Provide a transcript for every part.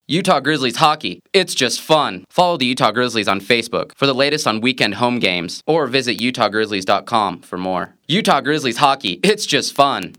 Utah Grizzlies hockey, it's just fun. Follow the Utah Grizzlies on Facebook for the latest on weekend home games, or visit utahgrizzlies.com for more. Utah Grizzlies hockey, it's just fun.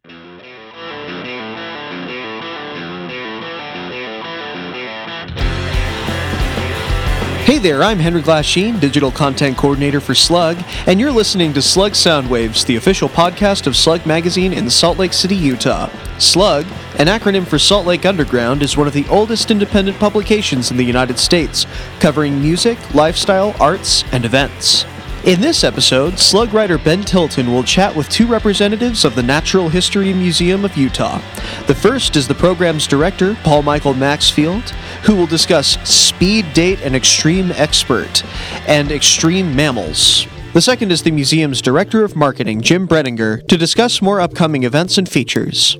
Hey there, I'm Henry Glasheen, Digital Content Coordinator for Slug, and you're listening to Slug Soundwaves, the official podcast of Slug Magazine in Salt Lake City, Utah. Slug, an acronym for Salt Lake Underground, is one of the oldest independent publications in the United States, covering music, lifestyle, arts, and events. In this episode, Slug writer Ben Tilton will chat with two representatives of the Natural History Museum of Utah. The first is the program's director, Paul Michael Maxfield, who will discuss Speed Date and Extreme Expert and extreme mammals. The second is the museum's director of marketing, Jim Brenninger, to discuss more upcoming events and features.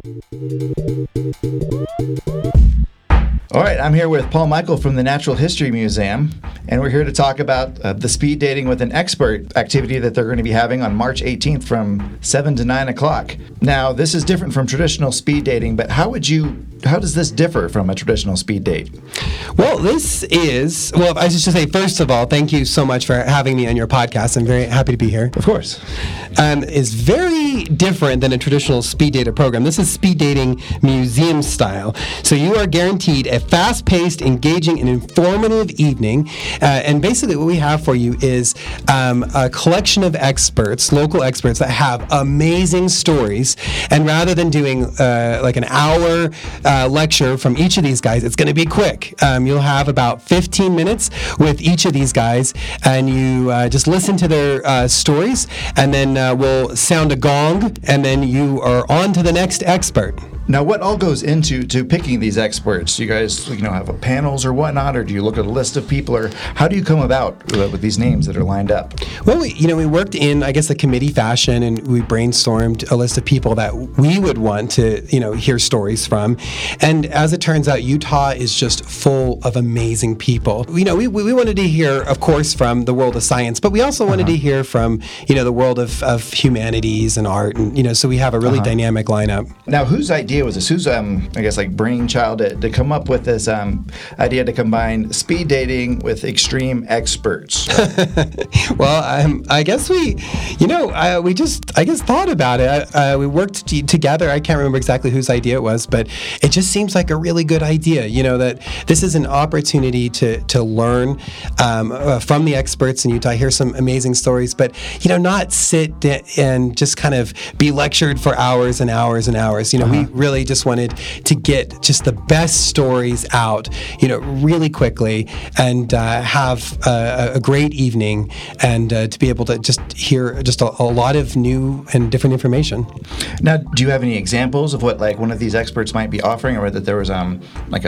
All right, I'm here with Paul Michael from the Natural History Museum, and we're here to talk about the Speed Dating with an Expert activity that they're going to be having on March 18th from 7 to 9 o'clock. Now, this is different from traditional speed dating, but how does this differ from a traditional speed date? Well, I should say, first of all, thank you so much for having me on your podcast. I'm very happy to be here. Of course. Is very different than a traditional speed dating program. This is speed dating museum style. So you are guaranteed a fast-paced, engaging, and informative evening. And basically what we have for you is a collection of experts, local experts, that have amazing stories. And rather than doing like an hour lecture from each of these guys, it's going to be quick. You'll have about 15 minutes with each of these guys, and you just listen to their stories, and then we'll sound a gong, and then you are on to the next expert. Now, what all goes into picking these experts? Do you guys, have panels or whatnot, or do you look at a list of people, or how do you come about with these names that are lined up? Well, we worked in, I guess, a committee fashion, and we brainstormed a list of people that we would want to, hear stories from. And as it turns out, Utah is just full of amazing people. We wanted to hear, of course, from the world of science, but we also wanted to hear from, the world of humanities and art, and so we have a really dynamic lineup. Now, whose idea was this? Whose, brainchild to come up with this idea to combine speed dating with extreme experts? Well, I guess we just thought about it. We worked together. I can't remember exactly whose idea it was, but it just seems like a really good idea. That this is an opportunity to learn from the experts in Utah, hear some amazing stories, but not sit and just kind of be lectured for hours and hours and hours. We really just wanted to get just the best stories out, really quickly, and have a great evening, and to be able to just hear just a lot of new and different information. Now, do you have any examples of what one of these experts might be offering, or that there was like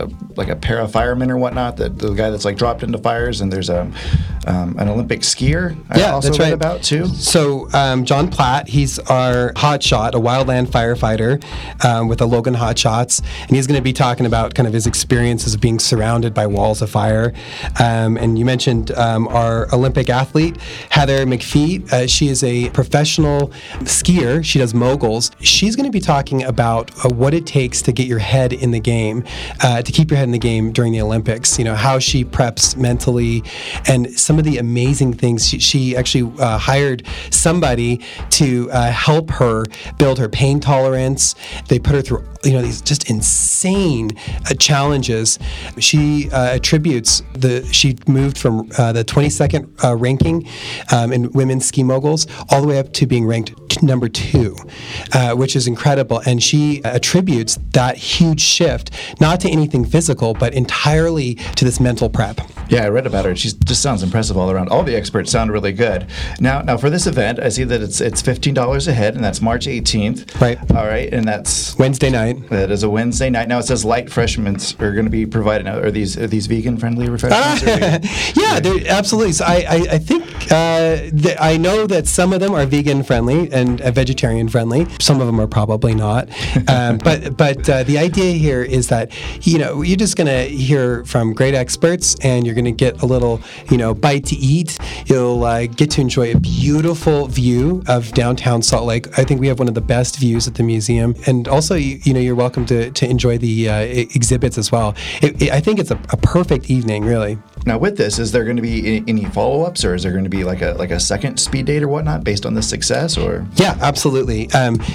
a para-fireman or whatnot, that the guy that's dropped into fires, and there's an Olympic skier? Yeah, also that's read right. About too. So John Platt, he's our hotshot, a wildland firefighter with the Logan Hot Shots, and he's going to be talking about kind of his experiences of being surrounded by walls of fire. And you mentioned our Olympic athlete, Heather McPhee. She is a professional skier. She does moguls. She's going to be talking about what it takes to get your head in the game, to keep your head in the game during the Olympics. How she preps mentally, and some of the amazing things. She actually hired somebody to help her build her pain tolerance. They put her through these just insane challenges. She attributes she moved from the 22nd ranking in women's ski moguls all the way up to being ranked number 2, which is incredible. And she attributes that huge shift not to anything physical, but entirely to this mental prep. Yeah, I read about her. She just sounds impressive all around. All the experts sound really good. Now for this event, I see that it's $15 a head, and that's March 18th. Right. All right, and that's Wednesday night. That is a Wednesday night. Now it says light refreshments are going to be provided. Now, are these vegan friendly refreshments? Yeah, absolutely. So I think I know that some of them are vegan friendly, and vegetarian friendly. Some of them are probably not. But the idea here is that, you're just going to hear from great experts, and you're going to get a little, bite to eat. You'll get to enjoy a beautiful view of downtown Salt Lake. I think we have one of the best views at the museum. And also, you're welcome to enjoy the exhibits as well. I think it's a perfect evening, really. Now, with this, is there going to be any follow-ups, or is there going to be like a second speed date or whatnot based on this success? Or yeah, absolutely.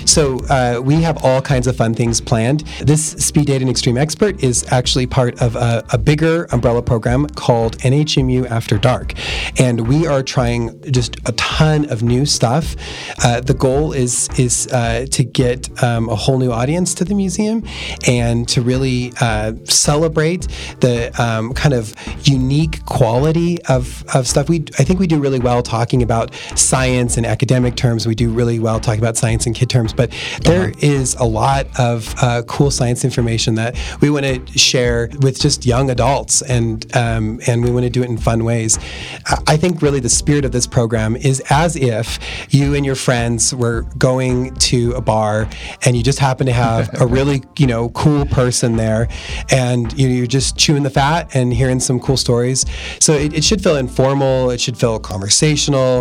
So we have all kinds of fun things planned. This Speed Dating Extreme Expert is actually part of a bigger umbrella program called NHMU After Dark, and we are trying just a ton of new stuff. The goal is to get a whole new audience to the museum and to really celebrate the kind of unique quality of stuff. I think we do really well talking about science in academic terms. We do really well talking about science in kid terms, but there is a lot of cool science information that we want to share with just young adults, and we want to do it in fun ways. I think really the spirit of this program is as if you and your friends were going to a bar and you just happen to have a really cool person there, and you're just chewing the fat and hearing some cool stories. So it should feel informal. It should feel conversational.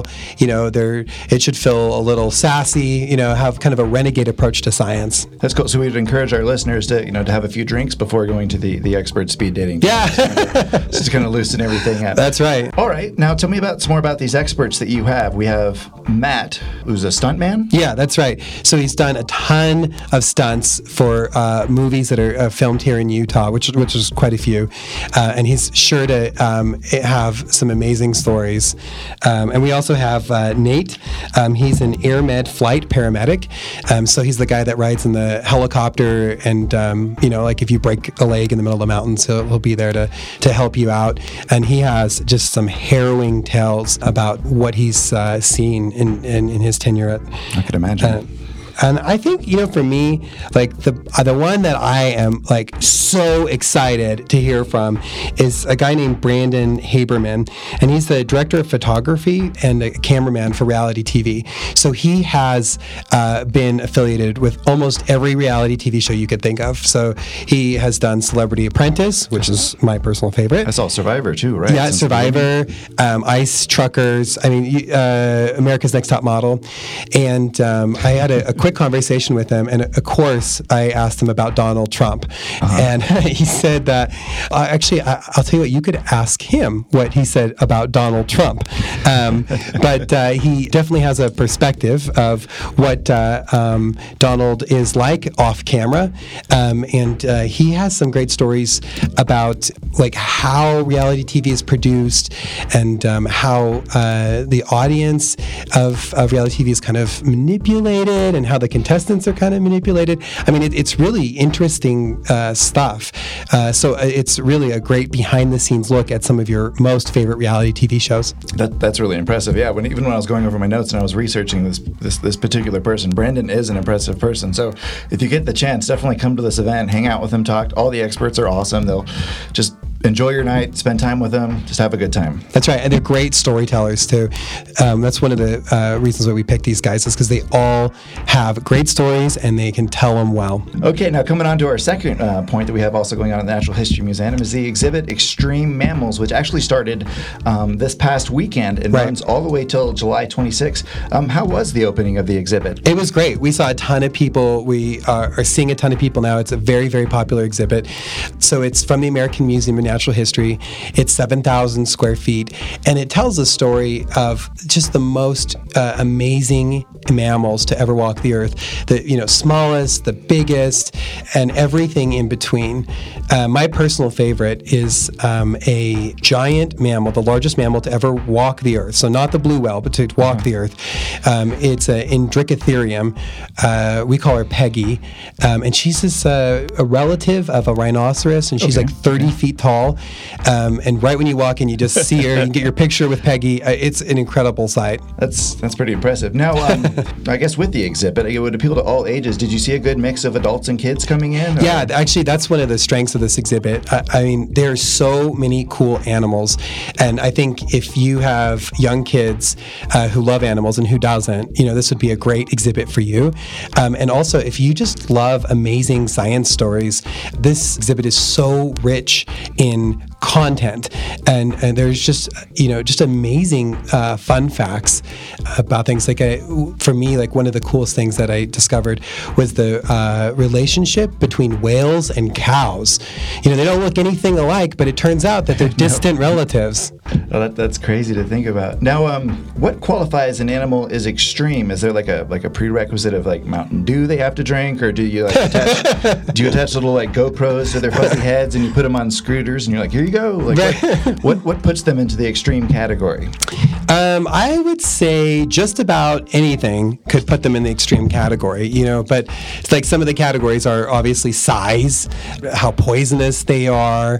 It should feel a little sassy. Have kind of a renegade approach to science. That's cool. So we'd encourage our listeners to to have a few drinks before going to the expert speed dating. Yeah, just to kind of loosen everything up. That's right. All right. Now tell me some more about these experts that you have. We have Matt, who's a stuntman. Yeah, that's right. So he's done a ton of stunts for movies that are filmed here in Utah, which is quite a few, and he's sure to have some amazing stories. And we also have Nate. He's an Air Med flight paramedic. So he's the guy that rides in the helicopter, and like if you break a leg in the middle of the mountains, he'll be there to help you out. And he has just some harrowing tales about what he's seen in his tenure at. I could imagine. And I think, for me, like the one that I am like so excited to hear from is a guy named Brandon Haberman, and he's the director of photography and a cameraman for reality TV. So he has been affiliated with almost every reality TV show you could think of. So he has done Celebrity Apprentice, which is my personal favorite. I saw Survivor too, right? Yeah, Survivor, Ice Truckers, America's Next Top Model. And I had a quick conversation with him, and of course I asked him about Donald Trump, and he said that I'll tell you what, you could ask him what he said about Donald Trump, but he definitely has a perspective of what Donald is like off camera, and he has some great stories about like how reality TV is produced, and how the audience of reality TV is kind of manipulated, and how the contestants are kind of manipulated. I mean, it's really interesting stuff. So it's really a great behind-the-scenes look at some of your most favorite reality TV shows. That's really impressive. Yeah, even when I was going over my notes and I was researching this particular person, Brandon is an impressive person. So if you get the chance, definitely come to this event, hang out with them, talk. All the experts are awesome. They'll just enjoy your night, spend time with them, just have a good time. That's right, and they're great storytellers too. That's one of the reasons why we pick these guys, is because they all have great stories and they can tell them well. Okay, now coming on to our second point that we have also going on at the Natural History Museum is the exhibit Extreme Mammals, which actually started this past weekend and runs all the way till July 26th. How was the opening of the exhibit? It was great. We saw a ton of people. We are seeing a ton of people now. It's a very, very popular exhibit. So it's from the American Museum of Natural History. It's 7,000 square feet, and it tells the story of just the most amazing mammals to ever walk the earth. The smallest, the biggest, and everything in between. My personal favorite is a giant mammal, the largest mammal to ever walk the earth. So not the blue whale, but to walk the earth. It's an Indricotherium. We call her Peggy, and she's a relative of a rhinoceros, and she's like 30 feet tall. Hall, and right when you walk in, you just see her and get your picture with Peggy. It's an incredible sight. That's pretty impressive. Now, I guess with the exhibit, it would appeal to all ages. Did you see a good mix of adults and kids coming in? Or? Yeah, actually, that's one of the strengths of this exhibit. I mean, there are so many cool animals, and I think if you have young kids who love animals, and who doesn't, this would be a great exhibit for you. And also, if you just love amazing science stories, this exhibit is so rich in content, and there's just amazing fun facts about things. Like for me, like one of the coolest things that I discovered was the relationship between whales and cows. They don't look anything alike, but it turns out that they're distant relatives. Well, that's crazy to think about. Now, what qualifies an animal as extreme? Is there like a prerequisite of like Mountain Dew they have to drink, or do you attach little like GoPros to their fuzzy heads and you put them on scooters and you're like, here you go? Like, what puts them into the extreme category? I would say just about anything could put them in the extreme category, but it's like some of the categories are obviously size, how poisonous they are,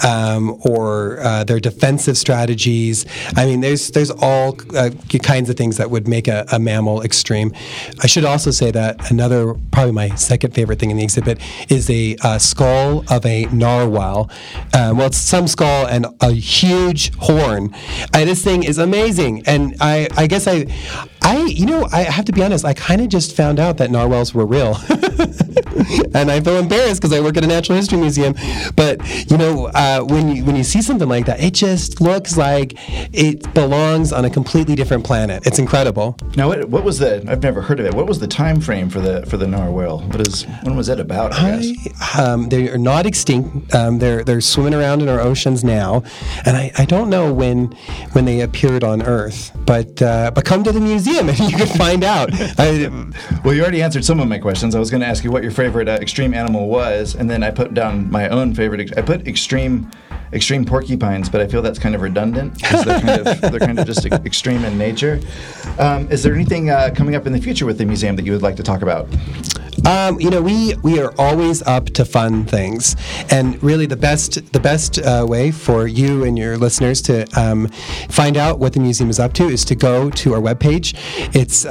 or their defensive strategies. I mean, there's all kinds of things that would make a mammal extreme. I should also say that probably my second favorite thing in the exhibit is a skull of a narwhal. Well, it's some skull and a huge horn. This thing is amazing, and I guess I have to be honest, I kind of just found out that narwhals were real. And I feel embarrassed because I work at a natural history museum. But, when you see something like that, it just looks like it belongs on a completely different planet. It's incredible. Now, what was I've never heard of it. What was the time frame for the narwhal? When was it about, I guess? They are not extinct. They're swimming around in our oceans now. And I don't know when they appeared on Earth. But come to the museum and you can find out. Well, you already answered some of my questions. I was going to ask you what your favorite extreme animal was, and then I put down my own favorite. I put extreme porcupines, but I feel that's kind of redundant because they're kind of just extreme in nature. Is there anything coming up in the future with the museum that you would like to talk about? We are always up to fun things, and really the best way for you and your listeners to find out what the museum is up to is to go to our webpage. It's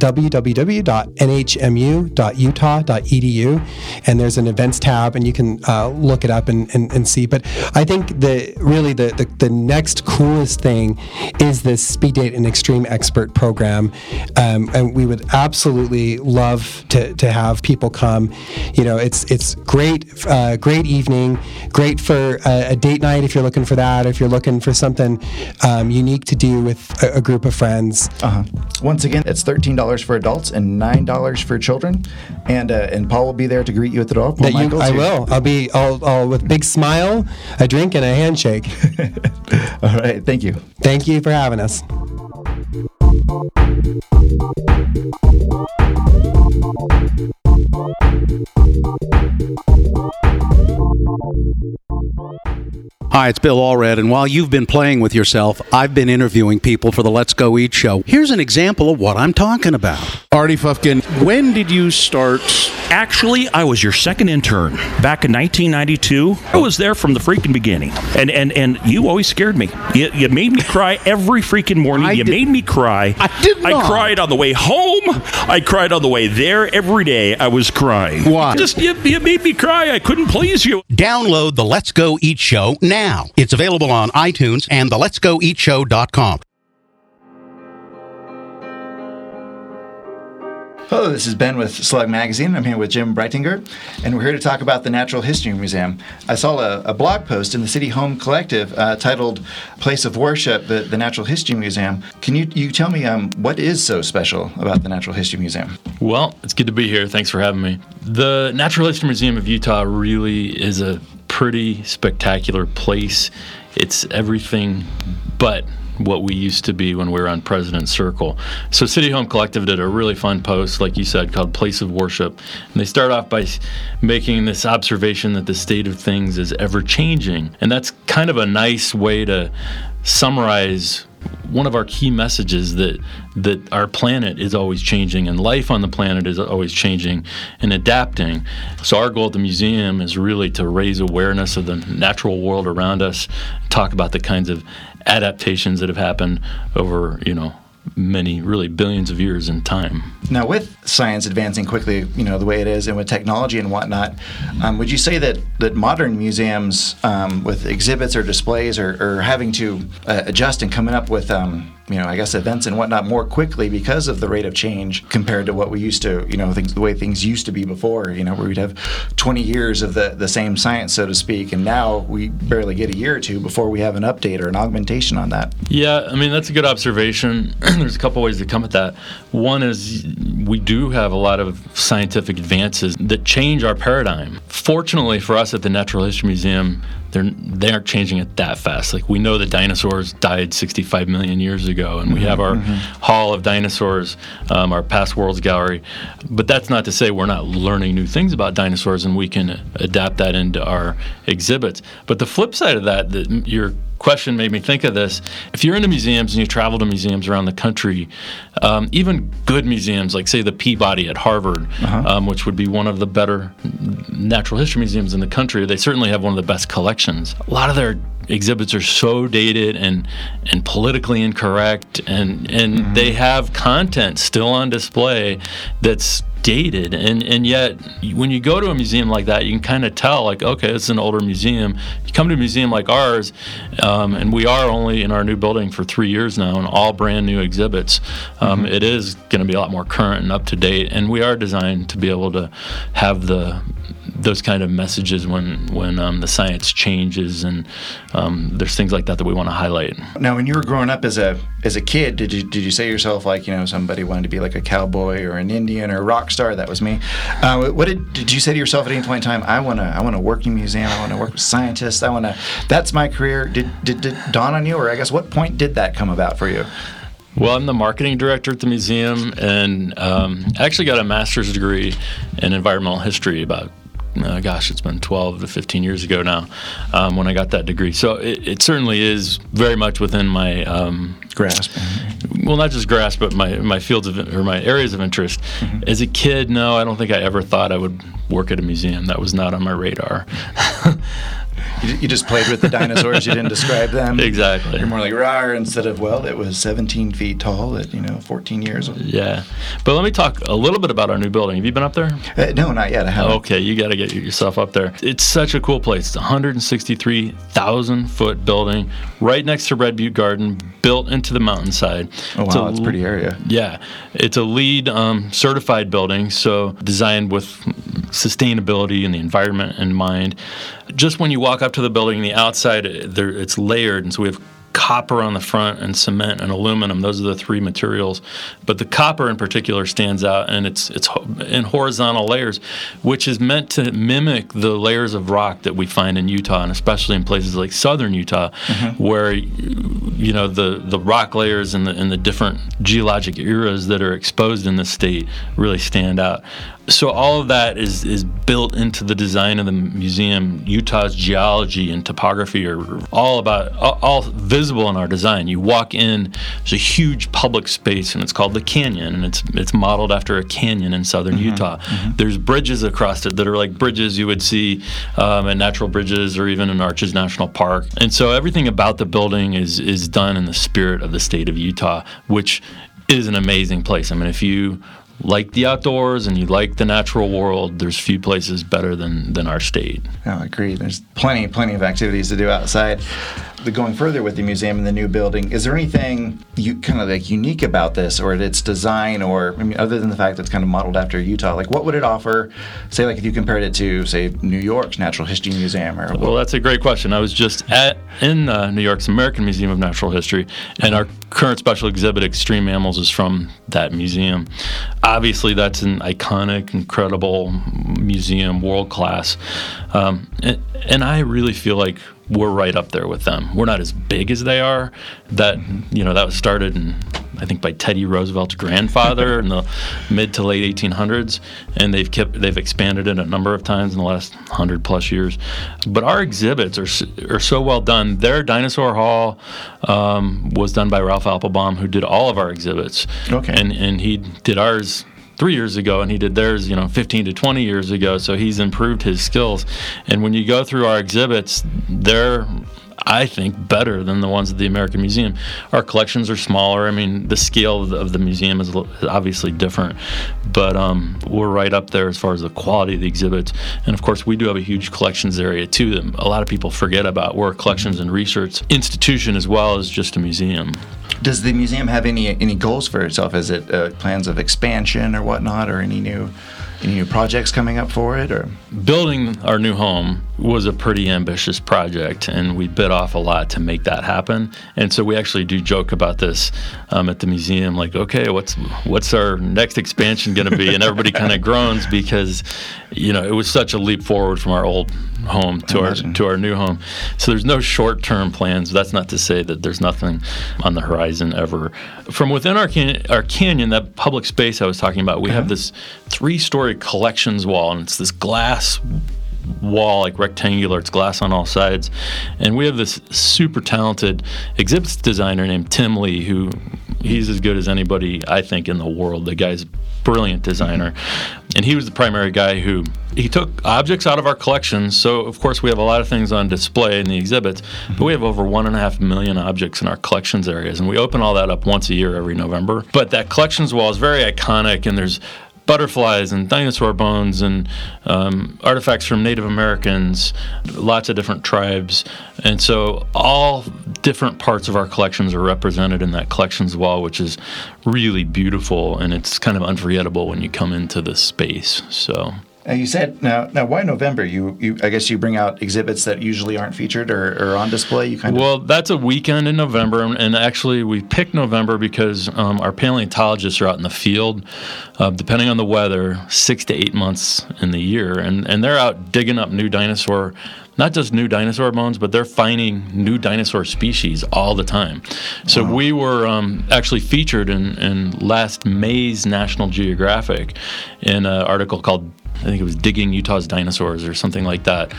www.nhmu.utah.edu, and there's an events tab, and you can look it up and see. But I think the next coolest thing is this Speed Date and Extreme Expert program, and we would absolutely love to have people come. It's great evening, great for a date night if you're looking for that, if you're looking for something unique to do with a group of friends. Once again, it's $13 for adults and $9 for children, and Paul will be there to greet you at the door. I will. I'll with a big smile, a drink, and a handshake. All right. Thank you. Thank you for having us. Hi, it's Bill Allred, and while you've been playing with yourself, I've been interviewing people for the Let's Go Eat show. Here's an example of what I'm talking about. Artie Fufkin, when did you start? Actually, I was your second intern back in 1992. I was there from the freaking beginning, and you always scared me. You made me cry every freaking morning. You made me cry. I did not. I cried on the way home. I cried on the way there. Every day I was crying. Why? You made me cry. I couldn't please you. Download the Let's Go Eat show now. It's available on iTunes and the letsgoeatshow.com. Hello, this is Ben with Slug Magazine. I'm here with Jim Breitinger, and we're here to talk about the Natural History Museum. I saw a blog post in the City Home Collective titled Place of Worship, the Natural History Museum. Can you tell me what is so special about the Natural History Museum? Well, it's good to be here. Thanks for having me. The Natural History Museum of Utah really is a pretty spectacular place. It's everything but what we used to be when we were on President's Circle. So City Home Collective did a really fun post, like you said, called Place of Worship. And they start off by making this observation that the state of things is ever changing. And that's kind of a nice way to summarize one of our key messages that our planet is always changing and life on the planet is always changing and adapting. So our goal at the museum is really to raise awareness of the natural world around us, talk about the kinds of adaptations that have happened over, many, really billions of years in time. Now, with science advancing quickly, the way it is, and with technology and whatnot, would you say that modern museums with exhibits or displays are having to adjust and coming up with I guess events and whatnot more quickly because of the rate of change compared to what we used to, the way things used to be before, where we'd have 20 years of the same science, so to speak, and now we barely get a year or two before we have an update or an augmentation on that. Yeah, that's a good observation. There's a couple ways to come at that. One is we do have a lot of scientific advances that change our paradigm. Fortunately for us at the Natural History Museum, they aren't changing it that fast. Like, we know that dinosaurs died 65 million years ago, and we have our Hall of Dinosaurs, our Past Worlds Gallery. But that's not to say we're not learning new things about dinosaurs, and we can adapt that into our exhibits. But the flip side of that your question made me think of this. If you're into museums and you travel to museums around the country, even good museums like, say, the Peabody at Harvard, which would be one of the better natural history museums in the country, they certainly have one of the best collections. A lot of their exhibits are so dated and politically incorrect, and they have content still on display that's dated, and yet when you go to a museum like that, you can kind of tell, like, okay, it's an older museum. You come to a museum like ours, and we are only in our new building for 3 years now, and all brand new exhibits. It is going to be a lot more current and up to date, and we are designed to be able to have those kind of messages when the science changes, and there's things like that we want to highlight. Now, when you were growing up as a kid, did you say to yourself, like, somebody wanted to be like a cowboy or an Indian or a rock star? That was me. What did you say to yourself at any point in time? I want to work in a museum. I want to work with scientists. That's my career. Did it dawn on you, or I guess what point did that come about for you? Well, I'm the marketing director at the museum, and I actually got a master's degree in environmental history about it's been 12 to 15 years ago now when I got that degree. So it certainly is very much within my grasp. Well, not just grasp, but my fields or my areas of interest. As a kid, no, I don't think I ever thought I would work at a museum. That was not on my radar. You just played with the dinosaurs. You didn't describe them. Exactly. You're more like rawr instead of, well, it was 17 feet tall at 14 years old. Yeah, but let me talk a little bit about our new building. Have you been up there? No, not yet. I haven't. Okay, you got to get yourself up there. It's such a cool place. It's a 163,000-foot building right next to Red Butte Garden, built into the mountainside. Oh wow, that's a pretty area. Yeah, it's a LEED certified building, so designed with sustainability and the environment in mind. Just when you walk up to the building, the outside, it's layered, and so we have copper on the front and cement and aluminum. Those are the three materials. But the copper in particular stands out, and it's in horizontal layers, which is meant to mimic the layers of rock that we find in Utah, and especially in places like southern Utah, where the rock layers and the different geologic eras that are exposed in the state really stand out. So all of that is built into the design of the museum. Utah's geology and topography are all visible in our design. You walk in, there's a huge public space, and it's called the Canyon, and it's modeled after a canyon in southern Utah. There's bridges across it that are like bridges you would see at Natural Bridges or even in Arches National Park. And so everything about the building is done in the spirit of the state of Utah, which is an amazing place. I mean, if you like the outdoors and you like the natural world, there's few places better than our state. I agree. There's plenty of activities to do outside. Going further with the museum and the new building, is there anything kind of like unique about this, or its design, or other than the fact that it's kind of modeled after Utah? Like, what would it offer? Say, like if you compared it to, say, New York's Natural History Museum, or well, that's a great question. I was just in New York's American Museum of Natural History, and our current special exhibit, Extreme Mammals, is from that museum. Obviously, that's an iconic, incredible museum, world class, and I really feel like we're right up there with them. We're not as big as they are. That that was started in I think by Teddy Roosevelt's grandfather in the mid to late 1800s, and they've expanded it a number of times in the last 100+ years. But our exhibits are so well done. Their dinosaur hall was done by Ralph Applebaum, who did all of our exhibits. Okay. And he did ours 3 years ago, and he did theirs 15 to 20 years ago, so he's improved his skills. And when you go through our exhibits, they're, I think, better than the ones at the American Museum. Our collections are smaller. I mean, the scale of the museum is obviously different, but we're right up there as far as the quality of the exhibits. And of course, we do have a huge collections area too that a lot of people forget about. We're a collections and research institution as well as just a museum. Does the museum have any goals for itself? Is it plans of expansion or whatnot, or any new projects coming up for it? Or building our new home was a pretty ambitious project, and we bit off a lot to make that happen. And so we actually do joke about this at the museum, like, okay, what's our next expansion going to be? And everybody kind of groans because it was such a leap forward from our old home to our new home. So there's no short-term plans. That's not to say that there's nothing on the horizon ever. From within our canyon, that public space I was talking about, we have this 3-story collections wall, and it's this glass wall, like rectangular. It's glass on all sides. And we have this super talented exhibits designer named Tim Lee, who he's as good as anybody, I think, in the world. The guy's a brilliant designer. And he was the primary guy who he took objects out of our collections. So, of course, we have a lot of things on display in the exhibits, but we have over 1.5 million objects in our collections areas. And we open all that up once a year, every November. But that collections wall is very iconic, and there's butterflies and dinosaur bones and artifacts from Native Americans, lots of different tribes. And so all different parts of our collections are represented in that collections wall, which is really beautiful, and it's kind of unforgettable when you come into this space. So. You said now why November? You I guess you bring out exhibits that usually aren't featured or on display. Well, that's a weekend in November, and actually we picked November because our paleontologists are out in the field, depending on the weather, 6 to 8 months in the year, and they're out digging up new dinosaur. Not just new dinosaur bones, but they're finding new dinosaur species all the time. So we were actually featured in last May's National Geographic in an article called, I think it was Digging Utah's Dinosaurs or something like that.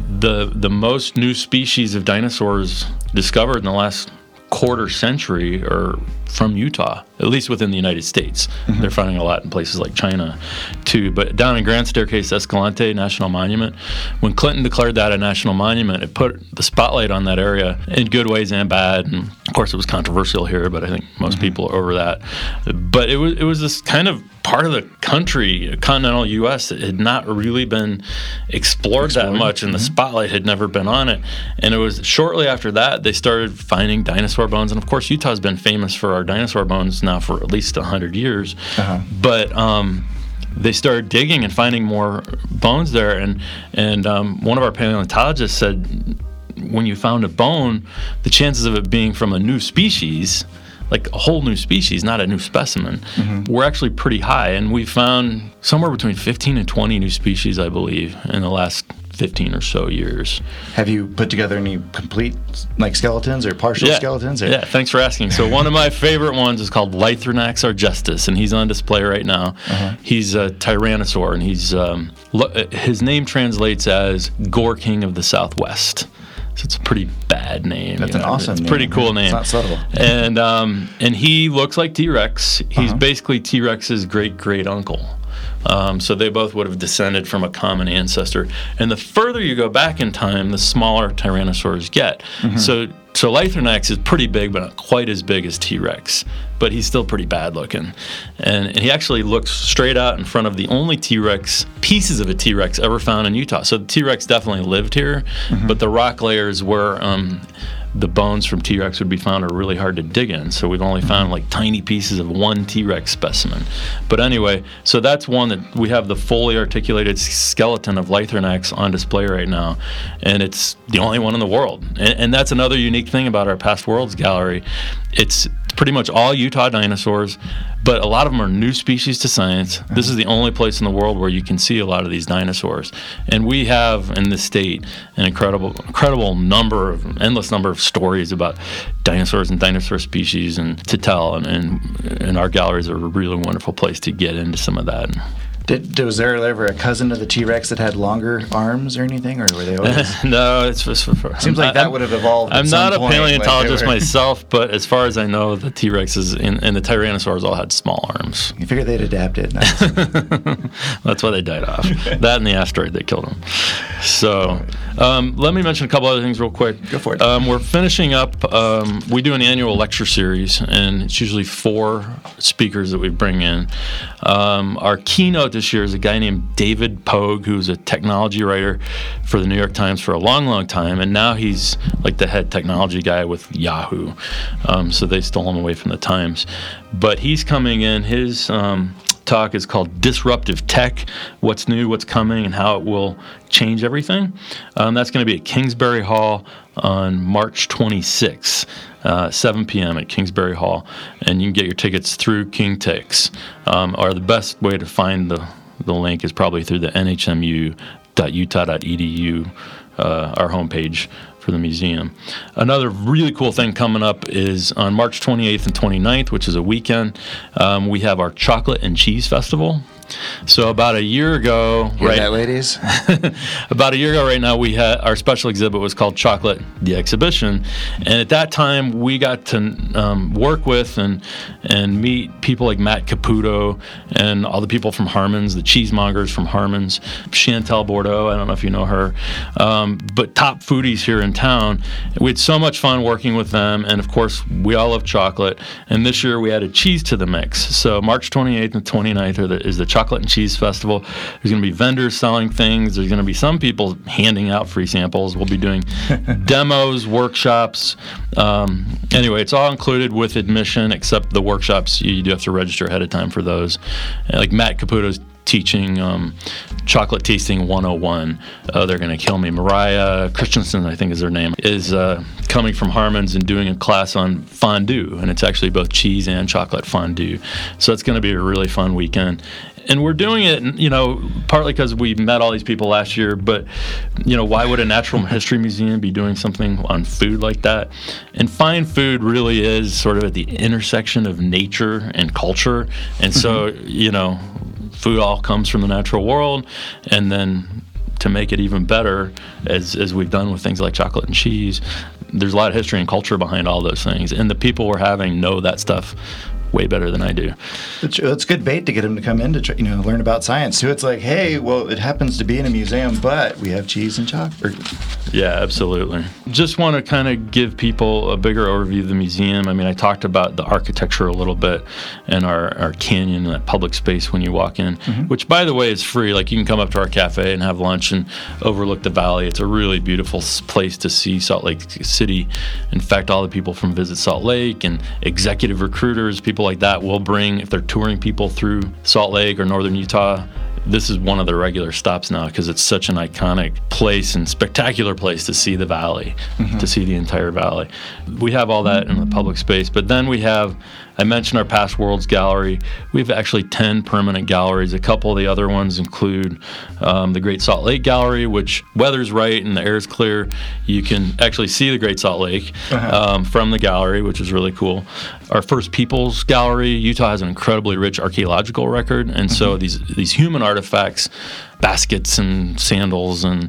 The most new species of dinosaurs discovered in the last quarter century are from Utah, at least within the United States. They're finding a lot in places like China too. But down in Grand Staircase Escalante National Monument, when Clinton declared that a national monument, it put the spotlight on that area in good ways and bad. And of course, it was controversial here, but I think most people are over that. But it was this kind of part of the country, continental U.S., that had not really been explored that much, and the spotlight had never been on it. And it was shortly after that they started finding dinosaur bones. And of course, Utah's been famous for our dinosaur bones now for at least 100 years. But they started digging and finding more bones there. And one of our paleontologists said, when you found a bone, the chances of it being from a new species, like a whole new species, not a new specimen, were actually pretty high. And we found somewhere between 15 and 20 new species, I believe, in the last 15 or so years. Have you put together any complete skeletons or partial skeletons? Or? Yeah, thanks for asking. So one of my favorite ones is called Lythronax argestus, and he's on display right now. He's a tyrannosaur, and his name translates as Gore King of the Southwest. So it's a pretty bad name. That's an awesome name. It's a pretty cool name. It's not subtle. And he looks like T-Rex. He's basically T-Rex's great uncle. So they both would have descended from a common ancestor. And the further you go back in time, the smaller tyrannosaurs get. So Lythronax is pretty big, but not quite as big as T-Rex. But he's still pretty bad looking. And he actually looks straight out in front of the only T-Rex, pieces of a T-Rex ever found in Utah. So the T-Rex definitely lived here, but the rock layers where the bones from T-Rex would be found are really hard to dig in. So we've only found tiny pieces of one T-Rex specimen. But anyway, so that's one that we have the fully articulated skeleton of Lythronax on display right now. And it's the only one in the world. And that's another unique thing about our Past Worlds gallery. It's pretty much all Utah dinosaurs, but a lot of them are new species to science. This is the only place in the world where you can see a lot of these dinosaurs. And we have in this state an incredible endless number of stories about dinosaurs and dinosaur species and to tell. And our galleries are a really wonderful place to get into some of that. Was there ever a cousin of the T-Rex that had longer arms or anything, or were they always? No, it's just seems like that would have evolved. I'm not a point, paleontologist myself, but as far as I know, the T-Rexes and the Tyrannosaurs all had small arms. You figure they'd adapted. Nice. That's why they died off. That and the asteroid that killed them. So let me mention a couple other things real quick. Go for it. We're finishing up. We do an annual lecture series, and it's usually 4 speakers that we bring in. Our keynote this year is a guy named David Pogue, who's a technology writer for the New York Times for a long time, and now he's like the head technology guy with Yahoo. So they stole him away from the Times. But he's coming in. His talk is called Disruptive Tech, What's New, What's Coming, and How It Will Change Everything. That's going to be at Kingsbury Hall on March 26th. 7 p.m. at Kingsbury Hall, and you can get your tickets through King Tix. Or the best way to find the link is probably through the nhmu.utah.edu, our homepage for the museum. Another really cool thing coming up is on March 28th and 29th, which is a weekend, we have our Chocolate and Cheese Festival. So about a year ago, Hear that, ladies? About a year ago right now, we had our special exhibit was called Chocolate, the Exhibition. And at that time, we got to work with and meet people like Matt Caputo and all the people from Harmons, the cheesemongers from Harmons, Chantel Bordeaux, I don't know if you know her, but top foodies here in town. We had so much fun working with them, and of course, we all love chocolate. And this year, we added cheese to the mix. So March 28th and 29th is the Chocolate and Cheese Festival. There's going to be vendors selling things. There's going to be some people handing out free samples. We'll be doing demos, workshops. Anyway, it's all included with admission, except the workshops, you do have to register ahead of time for those. Like Matt Caputo's teaching Chocolate Tasting 101. They're going to kill me. Mariah Christensen, I think is her name, is coming from Harmons and doing a class on fondue, and it's actually both cheese and chocolate fondue. So it's going to be a really fun weekend. And we're doing it, partly because we met all these people last year, but, why would a natural history museum be doing something on food like that? And fine food really is sort of at the intersection of nature and culture. And so, food all comes from the natural world, and then to make it even better, as we've done with things like chocolate and cheese, there's a lot of history and culture behind all those things. And the people we're having know that stuff way better than I do. It's good bait to get them to come in to learn about science too. It's like, hey, well, it happens to be in a museum, but we have cheese and chocolate. Yeah, absolutely. Just want to kind of give people a bigger overview of the museum. I mean, I talked about the architecture a little bit and our canyon and that public space when you walk in, which, by the way, is free. Like, you can come up to our cafe and have lunch and overlook the valley. It's a really beautiful place to see Salt Lake City. In fact, all the people from Visit Salt Lake and executive recruiters, people like that will bring, if they're touring people through Salt Lake or northern Utah, this is one of the regular stops now because it's such an iconic place and spectacular place to see the valley, to see the entire valley. We have all that in the public space, but then we have, I mentioned our Past Worlds Gallery. We have actually 10 permanent galleries. A couple of the other ones include the Great Salt Lake Gallery, which weather's right and the air is clear. You can actually see the Great Salt Lake from the gallery, which is really cool. Our First Peoples Gallery, Utah has an incredibly rich archaeological record, and so these human artifacts, baskets and sandals and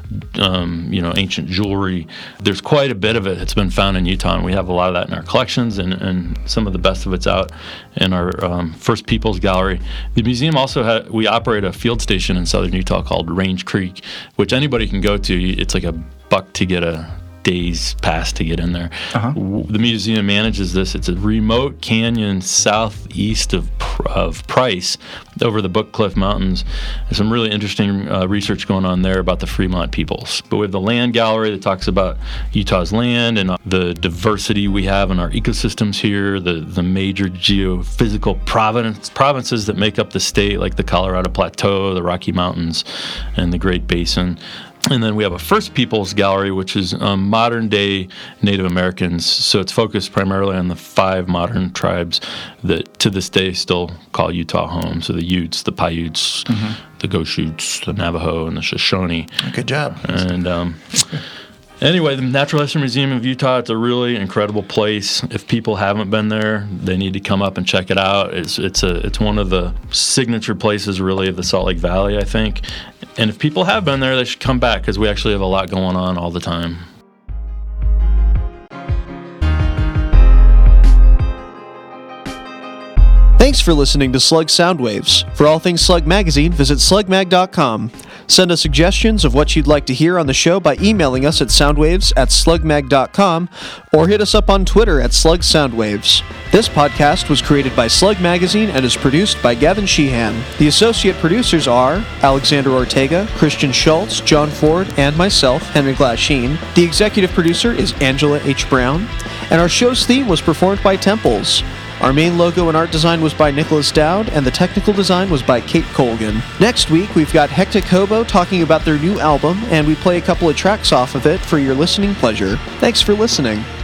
ancient jewelry, there's quite a bit of it that's been found in Utah, and we have a lot of that in our collections, and some of the best of it's out in our First Peoples Gallery. The museum also we operate a field station in southern Utah called Range Creek, which anybody can go to. It's like $1 to get a day's pass to get in there. The museum manages this. It's a remote canyon southeast of Price, over the Book Cliff Mountains. There's some really interesting research going on there about the Fremont peoples. But we have the land gallery that talks about Utah's land and the diversity we have in our ecosystems here, the major geophysical provinces that make up the state, like the Colorado Plateau, the Rocky Mountains, and the Great Basin. And then we have a First Peoples Gallery, which is modern-day Native Americans. So it's focused primarily on the 5 modern tribes that to this day still call Utah home. So the Utes, the Paiutes, the Goshutes, the Navajo, and the Shoshone. Good job. And anyway, the Natural History Museum of Utah, it's a really incredible place. If people haven't been there, they need to come up and check it out. It's one of the signature places, really, of the Salt Lake Valley, I think. And if people have been there, they should come back because we actually have a lot going on all the time. Thanks for listening to Slug Soundwaves. For all things Slug Magazine, visit slugmag.com. Send us suggestions of what you'd like to hear on the show by emailing us at soundwaves@slugmag.com or hit us up on Twitter at Slug Soundwaves. This podcast was created by Slug Magazine and is produced by Gavin Sheehan. The associate producers are Alexander Ortega, Christian Schultz, John Ford, and myself, Henry Glasheen. The executive producer is Angela H. Brown, and our show's theme was performed by Temples. Our main logo and art design was by Nicholas Dowd, and the technical design was by Kate Colgan. Next week, we've got Hectic Hobo talking about their new album, and we play a couple of tracks off of it for your listening pleasure. Thanks for listening.